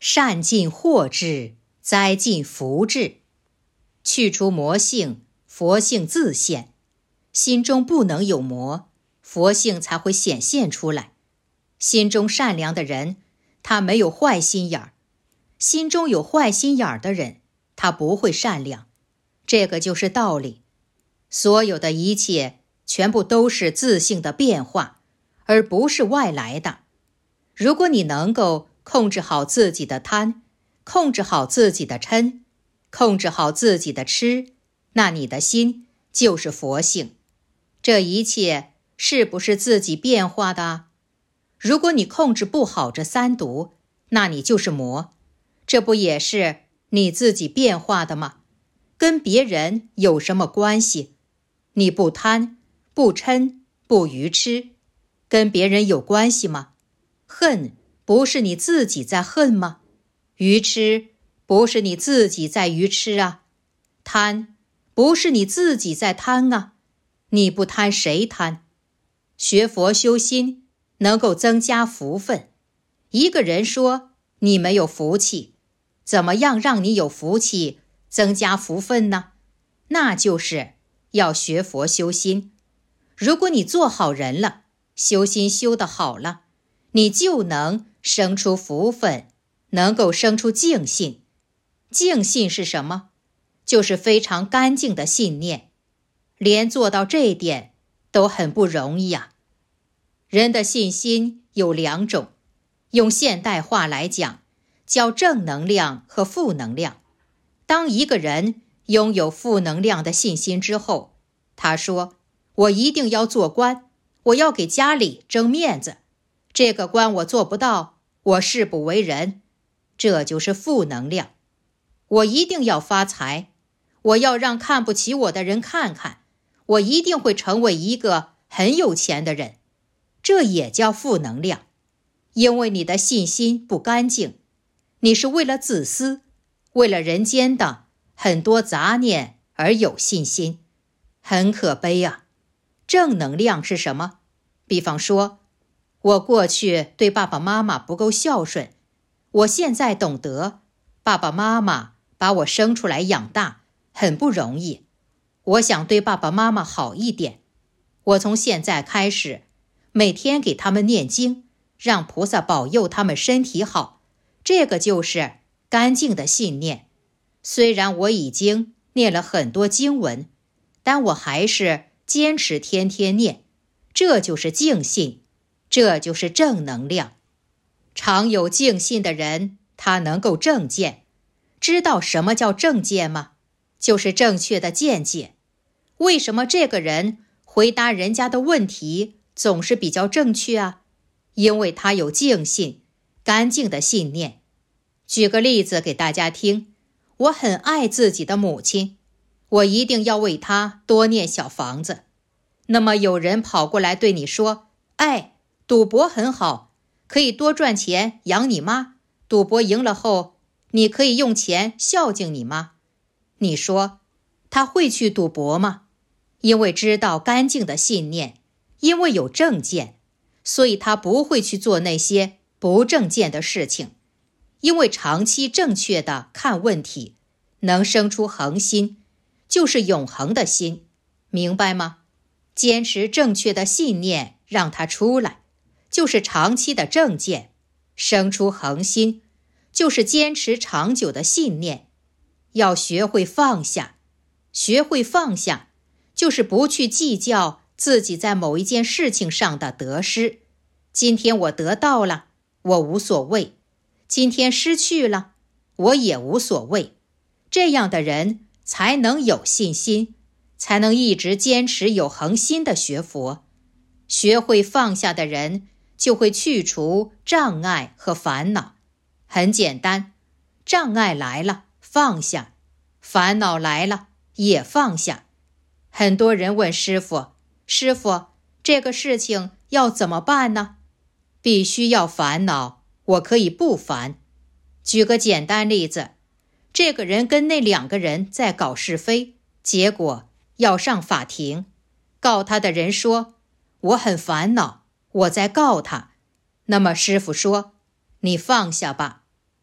善尽祸至，灾尽福至。去除魔性，佛性自现。心中不能有魔，佛性才会显现出来。心中善良的人，他没有坏心眼儿；心中有坏心眼儿的人，他不会善良。这个就是道理。所有的一切全部都是自性的变化，而不是外来的。如果你能够控制好自己的贪，控制好自己的嗔，控制好自己的痴，那你的心就是佛性。这一切是不是自己变化的？如果你控制不好这三毒，那你就是魔。这不也是你自己变化的吗？跟别人有什么关系？你不贪，不嗔，不愚痴，跟别人有关系吗？恨不是你自己在恨吗？愚痴不是你自己在愚痴啊？贪不是你自己在贪啊？你不贪谁贪？学佛修心能够增加福分。一个人说你没有福气，怎么样让你有福气，增加福分呢？那就是要学佛修心。如果你做好人了，修心修得好了，你就能生出福分，能够生出净信。净信是什么？就是非常干净的信念。连做到这一点都很不容易啊。人的信心有两种，用现代话来讲，叫正能量和负能量。当一个人拥有负能量的信心之后，他说，我一定要做官，我要给家里争面子，这个官我做不到，我誓不为人，这就是负能量。我一定要发财，我要让看不起我的人看看，我一定会成为一个很有钱的人，这也叫负能量。因为你的信心不干净，你是为了自私，为了人间的很多杂念而有信心，很可悲啊。正能量是什么？比方说，我过去对爸爸妈妈不够孝顺，我现在懂得，爸爸妈妈把我生出来养大很不容易，我想对爸爸妈妈好一点。我从现在开始，每天给他们念经，让菩萨保佑他们身体好，这个就是干净的信念。虽然我已经念了很多经文，但我还是坚持天天念，这就是净信，这就是正能量。常有净信的人，他能够正见。知道什么叫正见吗？就是正确的见解。为什么这个人回答人家的问题总是比较正确啊？因为他有净信，干净的信念。举个例子给大家听，我很爱自己的母亲，我一定要为她多念小房子。那么有人跑过来对你说，哎，赌博很好，可以多赚钱养你妈，赌博赢了后，你可以用钱孝敬你妈。你说，他会去赌博吗？因为知道干净的信念，因为有正见，所以他不会去做那些不正见的事情。因为长期正确的看问题，能生出恒心，就是永恒的心，明白吗？坚持正确的信念，让它出来，就是长期的正见；生出恒心，就是坚持长久的信念。要学会放下，学会放下，就是不去计较自己在某一件事情上的得失。今天我得到了，我无所谓；今天失去了，我也无所谓。这样的人才能有信心，才能一直坚持有恒心的学佛。学会放下的人，就会去除障碍和烦恼。很简单，障碍来了，放下；烦恼来了，也放下。很多人问师父，师父，这个事情要怎么办呢？必须要烦恼，我可以不烦。举个简单例子，这个人跟那两个人在搞是非，结果要上法庭。告他的人说，我很烦恼，我在告他。那么师父说，你放下吧。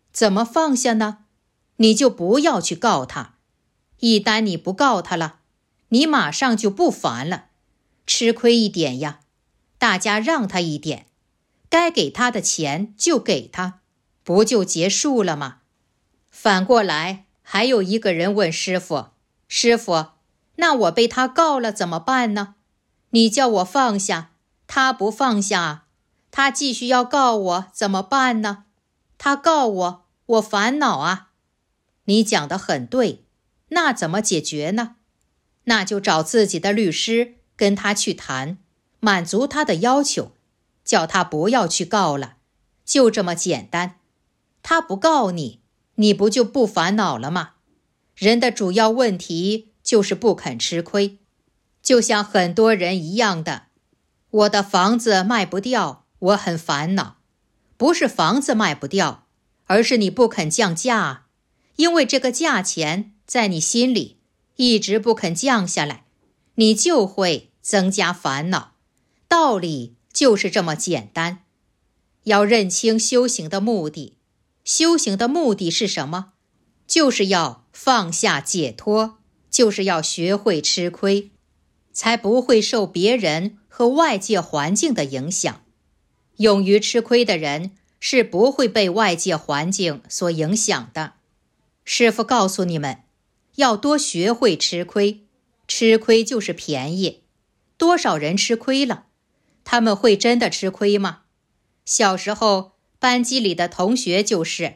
怎么放下呢？你就不要去告他。一旦你不告他了，你马上就不烦了。吃亏一点呀，大家让他一点，该给他的钱就给他，不就结束了吗？反过来，还有一个人问师父，师父，那我被他告了怎么办呢？你叫我放下，他不放下，他继续要告我怎么办呢？他告我，我烦恼啊。你讲得很对，那怎么解决呢？那就找自己的律师跟他去谈，满足他的要求，叫他不要去告了，就这么简单。他不告你，你不就不烦恼了吗？人的主要问题就是不肯吃亏，就像很多人一样的，我的房子卖不掉，我很烦恼。不是房子卖不掉，而是你不肯降价，因为这个价钱在你心里一直不肯降下来，你就会增加烦恼。道理就是这么简单。要认清修行的目的，修行的目的是什么？就是要放下解脱，就是要学会吃亏，才不会受别人和外界环境的影响。勇于吃亏的人是不会被外界环境所影响的。师父告诉你们，要多学会吃亏，吃亏就是便宜。多少人吃亏了？他们会真的吃亏吗？小时候班级里的同学就是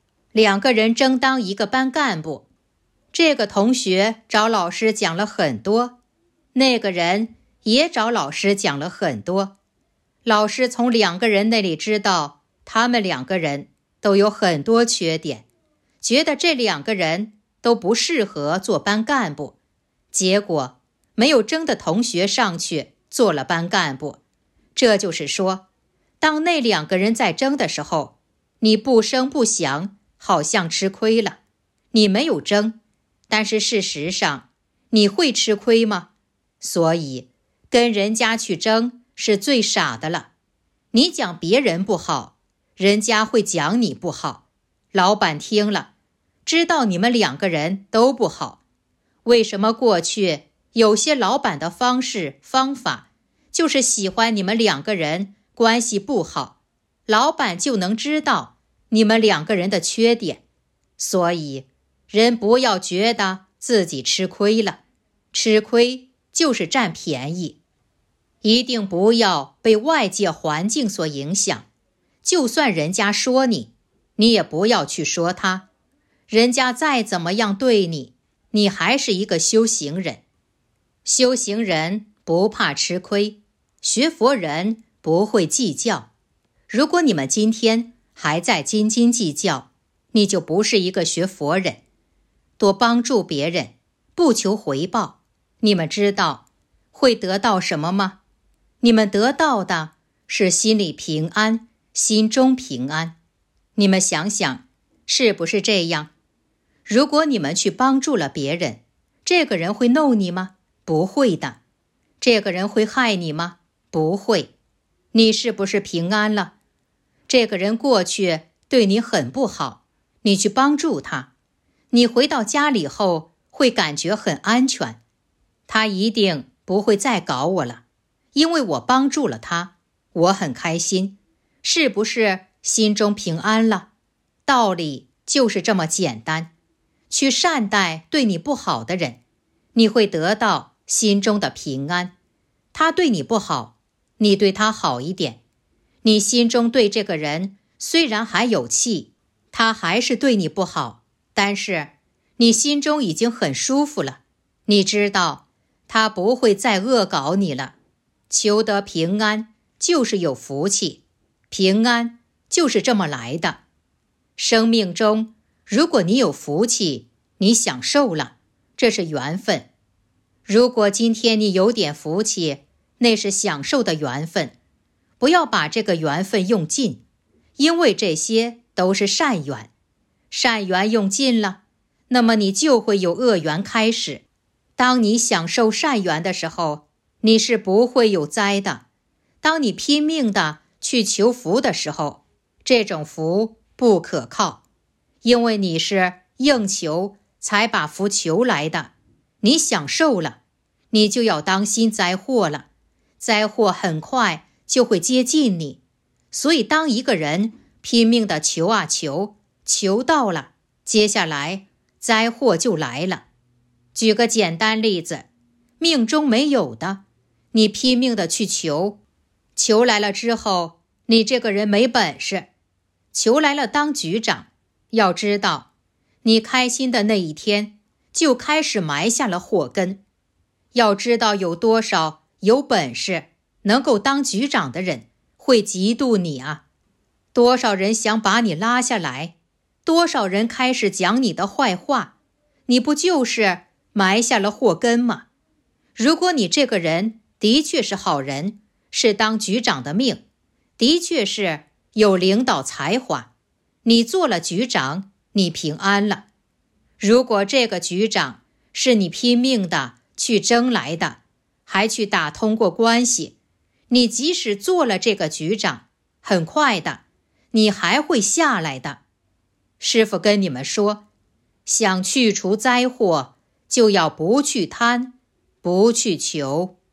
2个人争当一个班干部，这个同学找老师讲了很多，那个人也找老师讲了很多。老师从2个人那里知道他们2个人都有很多缺点，觉得这2个人都不适合做班干部，结果没有争的同学上去做了班干部。这就是说，当那2个人在争的时候，你不声不响，好像吃亏了。你没有争，但是事实上你会吃亏吗？所以跟人家去争是最傻的了。你讲别人不好，人家会讲你不好，老板听了知道你们2个人都不好。为什么过去有些老板的方式方法就是喜欢你们2个人关系不好，老板就能知道你们2个人的缺点。所以人不要觉得自己吃亏了，吃亏就是占便宜。一定不要被外界环境所影响，就算人家说你，你也不要去说他。人家再怎么样对你，你还是一个修行人。修行人不怕吃亏，学佛人不会计较。如果你们今天还在斤斤计较，你就不是一个学佛人。多帮助别人，不求回报，你们知道会得到什么吗？你们得到的是心里平安，心中平安。你们想想，是不是这样？如果你们去帮助了别人，这个人会弄你吗？不会的。这个人会害你吗？不会。你是不是平安了？这个人过去对你很不好，你去帮助他，你回到家里后会感觉很安全。他一定不会再搞我了，因为我帮助了他，我很开心。是不是心中平安了？道理就是这么简单。去善待对你不好的人，你会得到心中的平安。他对你不好，你对他好一点。你心中对这个人虽然还有气，他还是对你不好，但是你心中已经很舒服了。你知道他不会再恶搞你了。求得平安就是有福气，平安就是这么来的。生命中如果你有福气，你享受了，这是缘分。如果今天你有点福气，那是享受的缘分。不要把这个缘分用尽，因为这些都是善缘。善缘用尽了，那么你就会有恶缘开始。当你享受善缘的时候，你是不会有灾的。当你拼命的去求福的时候，这种福不可靠。 因为你是硬求才把福求来的，你享受了，你就要当心灾祸了，灾祸很快就会接近你。所以当一个人拼命地求啊求，求到了，接下来灾祸就来了。举个简单例子，命中没有的，你拼命地去求，求来了之后，你这个人没本事，求来了当局长，要知道，你开心的那一天就开始埋下了祸根。要知道有多少有本事能够当局长的人会嫉妒你啊，多少人想把你拉下来，多少人开始讲你的坏话，你不就是埋下了祸根吗？如果你这个人的确是好人，是当局长的命，的确是有领导才华，你做了局长，你平安了。如果这个局长是你拼命的去争来的，还去打通过关系，你即使做了这个局长，很快的，你还会下来的。师父跟你们说，想去除灾祸，就要不去贪，不去求。